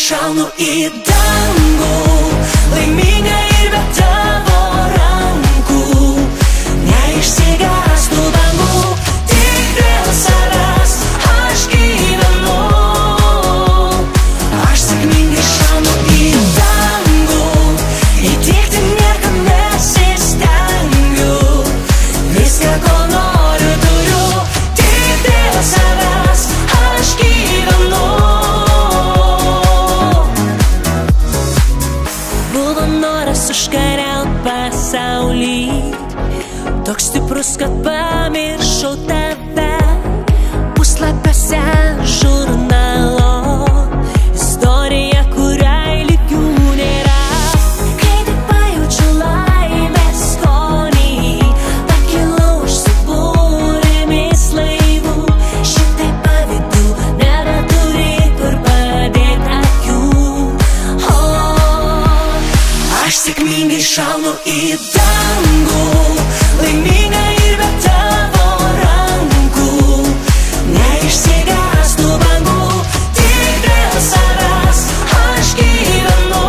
šaunu į dangų, laiminga ir be tavo rankų. Neišsigąstu bangų, tik dėl savęs aš gyvenu. Aš sėkmingai šaunu į dangų, įtikti niekam nesistengiu. Viską, ko noriu, turiu, tik dėl savęs aš gyvenu. Buvo noras užkariaut pasaulį, toks stiprus, kad pamiršau tave. Puslapiuose žurnalo istorija, kuriai lygių nėra. Kai tik pajaučiu laimės skonį, pakilau iš subūrėmis laivų. Šitaip pavydu, nebeturi kur padėt akių. Aš sėkmingai šaunu į dangų, laiminga ir be tavo rankų. Neišsigąstu bangų, tik dėl savęs aš gyvenu.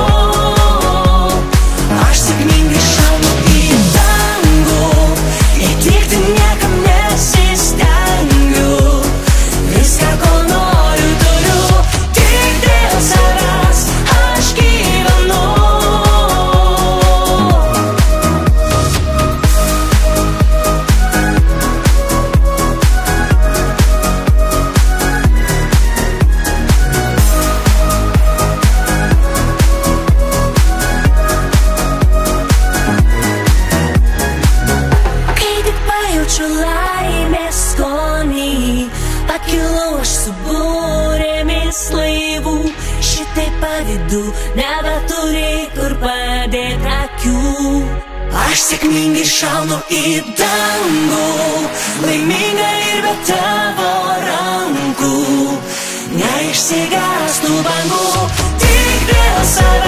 Aš sėkmingai šaunu į dangų, įtikti niekam nesistengiu. Viską, ko noriu, turiu, tik dėl savęs aš gyvenu. Kai tik pajaučiu laimės skonį, pakilau aš subūrėmis laivų. Šitaip pavydu, nebeturi kur padėt akių. Aš sėkmingai šaunu į dangų, laiminga ir be tavo rankų. Neišsigąstu bangų, tik dėl savęs